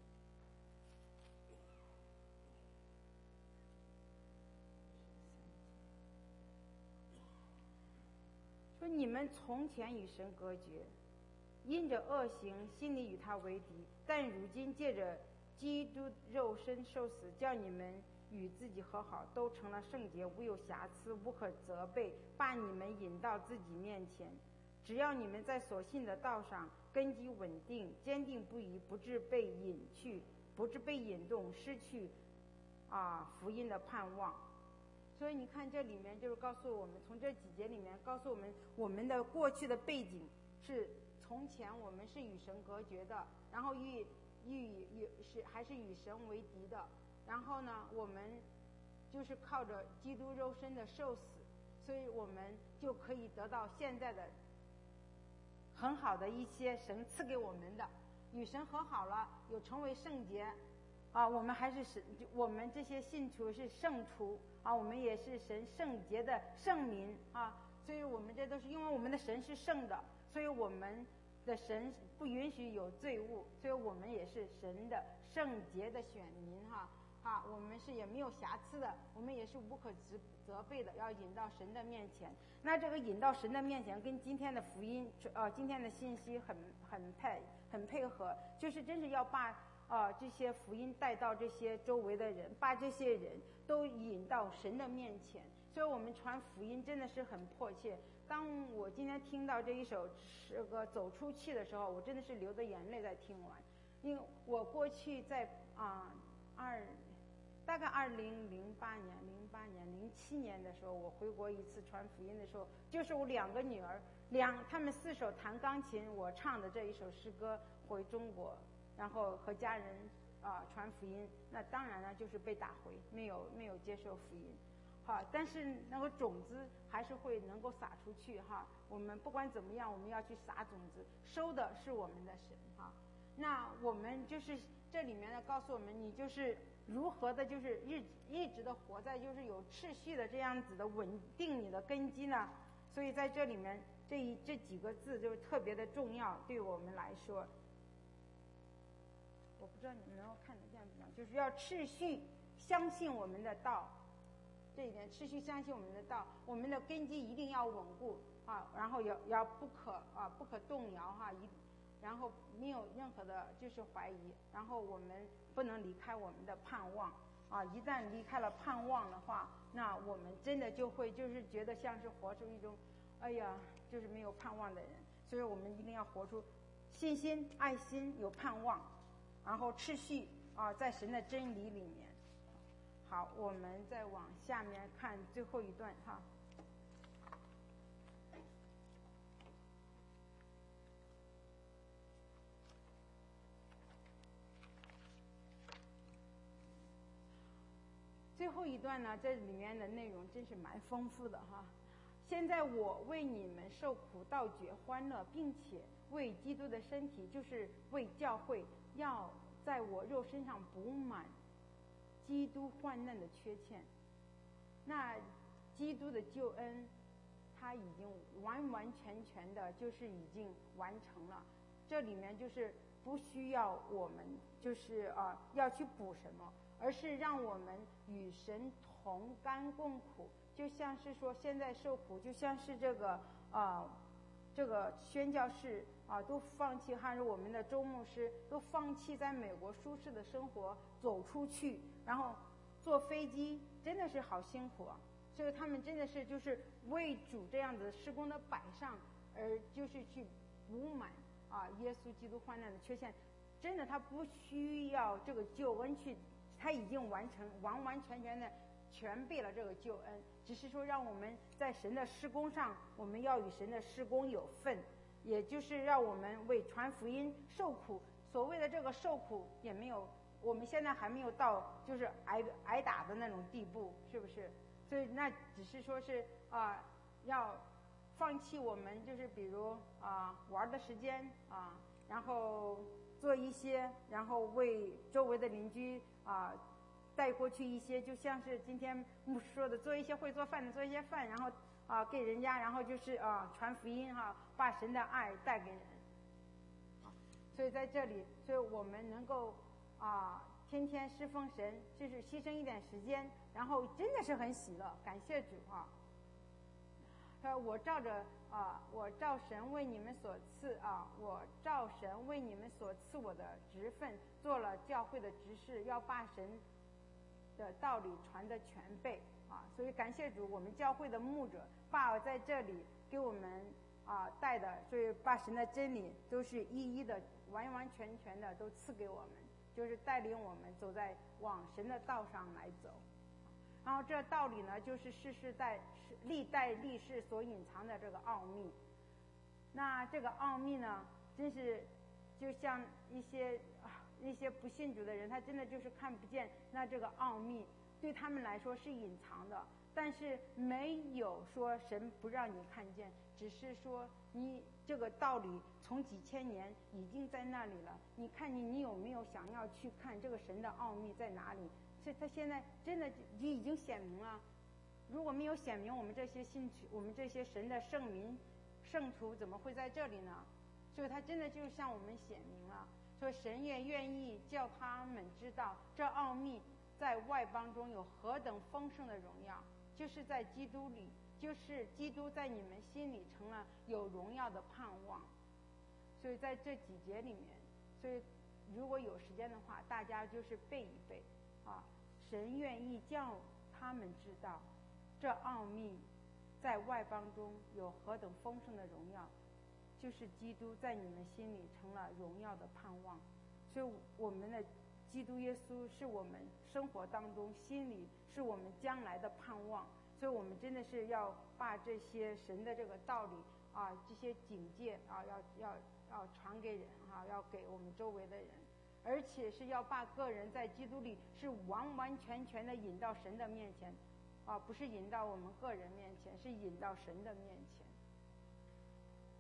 说你们从前与神隔绝，因着恶行，心里与他为敌，但如今借着基督肉身受死，叫你们与自己和好，都成了圣洁，无有瑕疵，无可责备，把你们引到自己面前。只要你们在所信的道上根基稳定，坚定不移，不致被引动，失去福音的盼望。所以你看这里面就是告诉我们，从这几节里面告诉我们的过去的背景是从前我们是与神隔绝的，然后还是与神为敌的，然后呢我们就是靠着基督肉身的受死，所以我们就可以得到现在的很好的一些神赐给我们的，与神和好了，有成为圣洁我们还是我们这些信徒是圣徒我们也是神圣洁的圣民所以我们这都是因为我们的神是圣的，所以我们的神不允许有罪恶，所以我们也是神的圣洁的选民我们是也没有瑕疵的，我们也是无可责备的，要引到神的面前。那这个引到神的面前跟今天的福音今天的信息很配合，就是真是要把这些福音带到这些周围的人，把这些人都引到神的面前。所以我们传福音真的是很迫切。当我今天听到这一首诗歌走出去的时候，我真的是流着眼泪在听完。因为我过去在大概2008年、07年的时候，我回国一次传福音的时候，就是我2个女儿，她们4手弹钢琴，我唱的这一首诗歌回中国，然后和家人传福音。那当然呢，就是被打回，没有接受福音。但是那个种子还是会能够撒出去我们不管怎么样，我们要去撒种子，收的是我们的神那我们就是这里面呢告诉我们，你就是如何的，就是一直的活在就是有秩序的这样子的稳定你的根基呢？所以在这里面这几个字就特别的重要，对我们来说。我不知道你们能够看得见不？就是要持续相信我们的道，这一点持续相信我们的道，我们的根基一定要稳固啊，然后要不可动摇哈，然后没有任何的就是怀疑，然后我们不能离开我们的盼望啊，一旦离开了盼望的话，那我们真的就会就是觉得像是活出一种，哎呀，就是没有盼望的人。所以我们一定要活出信心、爱心、有盼望，然后持续啊，在神的真理里面。好，我们再往下面看最后一段哈。最后一段呢，这里面的内容真是蛮丰富的哈。现在我为你们受苦倒觉欢乐，并且为基督的身体，就是为教会，要在我肉身上补满基督患难的缺欠。那基督的救恩，他已经完完全全的，就是已经完成了。这里面就是不需要我们就是要去补什么，而是让我们与神同甘共苦。就像是说现在受苦，就像是这个宣教士都放弃，还是我们的周牧师都放弃在美国舒适的生活，走出去，然后坐飞机，真的是好辛苦啊。所以他们真的是就是为主这样子施工的摆上，而就是去补满耶稣基督患难的缺陷。真的他不需要这个救恩去，他已经完完全全的全备了这个救恩，只是说让我们在神的施工上，我们要与神的施工有份，也就是让我们为传福音受苦。所谓的这个受苦也没有，我们现在还没有到就是挨打的那种地步，是不是？所以那只是说是要放弃我们就是比如玩的时间然后做一些，然后为周围的邻居带过去一些，就像是今天牧师说的，做一些会做饭的做一些饭，然后给人家，然后就是传福音把神的爱带给人。所以在这里，所以我们能够天天侍奉神，就是牺牲一点时间，然后真的是很喜乐，感谢主我照神为你们所赐我照神为你们所赐我的职分，做了教会的执事，要把神的道理传得全备所以感谢主，我们教会的牧者把在这里给我们带的，所以把神的真理都是一一的完完全全的都赐给我们，就是带领我们走在往神的道上来走。然后这道理呢，就是历代历世所隐藏的这个奥秘。那这个奥秘呢，真是就像一些不信主的人，他真的就是看不见。那这个奥秘对他们来说是隐藏的，但是没有说神不让你看见，只是说你这个道理从几千年已经在那里了。你看你有没有想要去看这个神的奥秘在哪里？所以他现在真的已经显明了。如果没有显明，我们这些我们这些神的圣民圣徒怎么会在这里呢？所以他真的就向我们显明了，说神也愿意叫他们知道这奥秘在外邦中有何等丰盛的荣耀，就是在基督里，就是基督在你们心里成了有荣耀的盼望。所以在这几节里面，所以如果有时间的话，大家就是背一背神愿意叫他们知道这奥秘在外邦中有何等丰盛的荣耀，就是基督在你们心里成了荣耀的盼望。所以我们的基督耶稣是我们生活当中心里是我们将来的盼望。所以我们真的是要把这些神的这个道理这些警戒要传给人要给我们周围的人，而且是要把个人在基督里是完完全全的引到神的面前不是引到我们个人面前，是引到神的面前。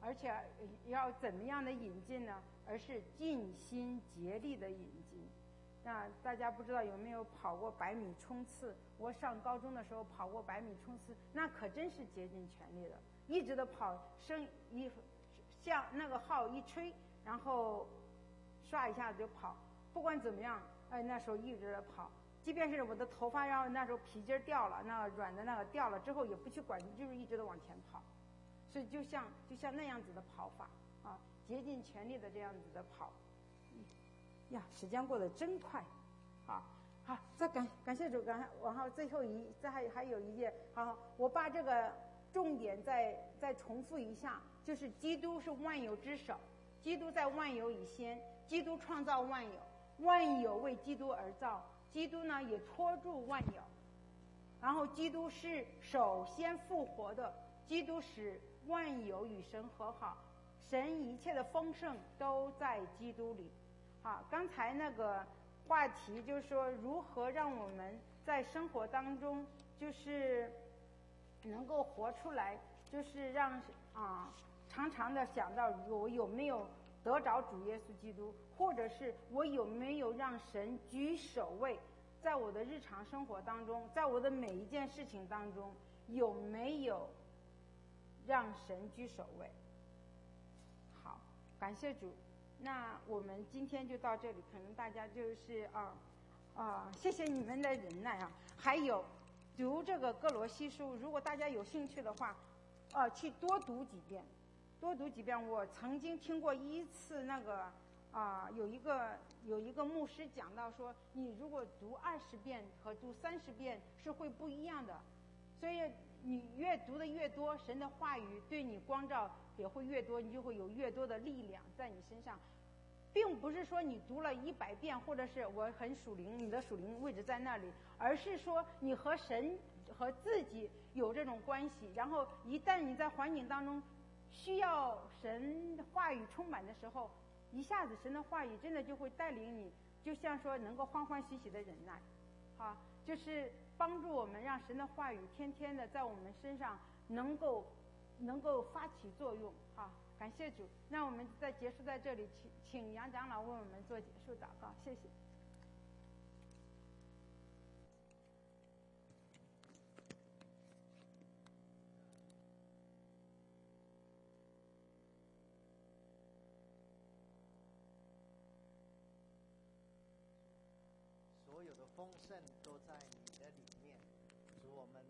而且要怎么样的引进呢？而是尽心竭力的引进。那大家不知道有没有跑过100米冲刺？我上高中的时候跑过100米冲刺，那可真是竭尽全力的，一直的跑，像那个号一吹，然后刷一下子就跑，不管怎么样，那时候一直的跑，即便是我的头发要那时候皮筋掉了，那个软的那个掉了之后也不去管，就是一直的往前跑，所以就像那样子的跑法啊，竭尽全力的这样子的跑。呀，时间过得真快，好，再感谢主，然后最后还有一页，好，我把这个重点再重复一下，就是基督是万有之首，基督在万有以先，基督创造万有，万有为基督而造，基督呢也托住万有，然后基督是首先复活的，基督使万有与神和好，神一切的丰盛都在基督里。好，刚才那个话题就是说，如何让我们在生活当中就是能够活出来，就是让常常的想到我有没有得着主耶稣基督，或者是我有没有让神居首位，在我的日常生活当中，在我的每一件事情当中，有没有让神居首位？好，感谢主。那我们今天就到这里，可能大家就是谢谢你们的忍耐啊。还有读这个歌罗西书，如果大家有兴趣的话，去多读几遍。我曾经听过一次那个有一个牧师讲到说，你如果读20遍和读30遍是会不一样的，所以你越读的越多，神的话语对你光照也会越多，你就会有越多的力量在你身上，并不是说你读了100遍，或者是我很属灵，你的属灵位置在那里，而是说你和神和自己有这种关系，然后一旦你在环境当中需要神话语充满的时候，一下子神的话语真的就会带领你，就像说能够欢欢喜喜的忍耐，就是帮助我们让神的话语天天的在我们身上能够发起作用。感谢主。那我们在结束在这里，请杨长老为我们做结束祷告，谢谢。 所有的丰盛都在你的里面，主，我们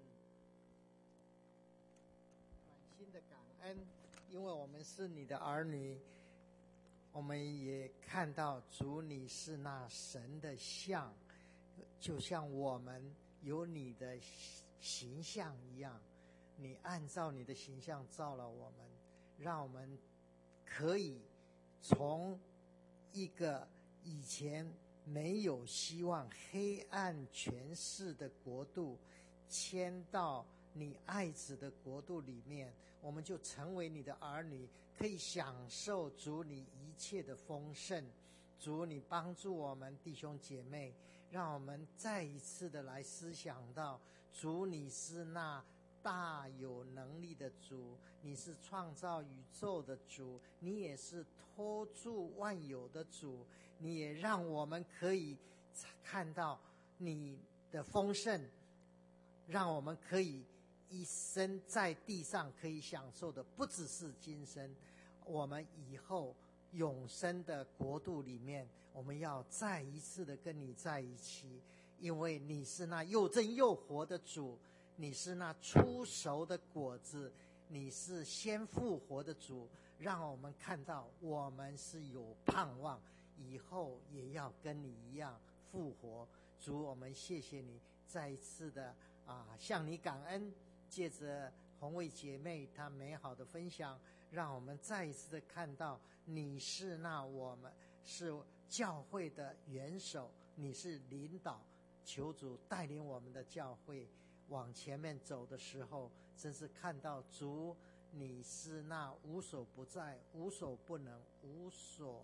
满心的感恩，因为我们是你的儿女，我们也看到主你是那神的像，就像我们有你的形象一样，你按照你的形象造了我们，让我们可以从一个以前没有希望黑暗权势的国度迁到你爱子的国度里面，我们就成为你的儿女，可以享受主你一切的丰盛。主，你帮助我们弟兄姐妹，让我们再一次的来思想到，主你是那大有能力的主，你是创造宇宙的主，你也是托住万有的主，你也让我们可以看到你的丰盛，让我们可以一生在地上可以享受的不只是今生，我们以后永生的国度里面，我们要再一次的跟你在一起，因为你是那又真又活的主，你是那初熟的果子，你是先复活的主，让我们看到我们是有盼望，以后也要跟你一样复活。主，我们谢谢你，再一次的向你感恩，借着红卫姐妹她美好的分享，让我们再一次的看到你是那我们是教会的元首，你是领导，求主带领我们的教会往前面走的时候，真是看到主你是那无所不在、无所不能、无所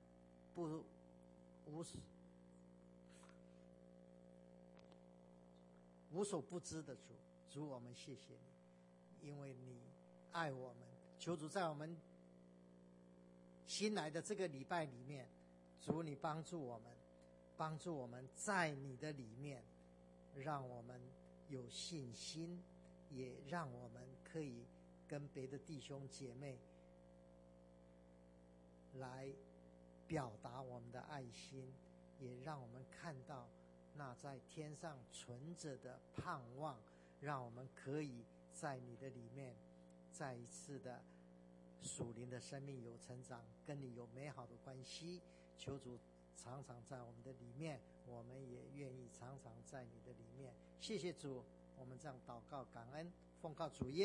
不知的主。主，我们谢谢你，因为你爱我们。求主在我们新来的这个礼拜里面，主你帮助我们在你的里面，让我们有信心，也让我们可以跟别的弟兄姐妹来表达我们的爱心，也让我们看到那在天上存着的盼望，让我们可以在你的里面再一次的属灵的生命有成长，跟你有美好的关系。求主常常在我们的里面，我们也愿意常常在你的里面。谢谢主，我们这样祷告感恩，奉靠主耶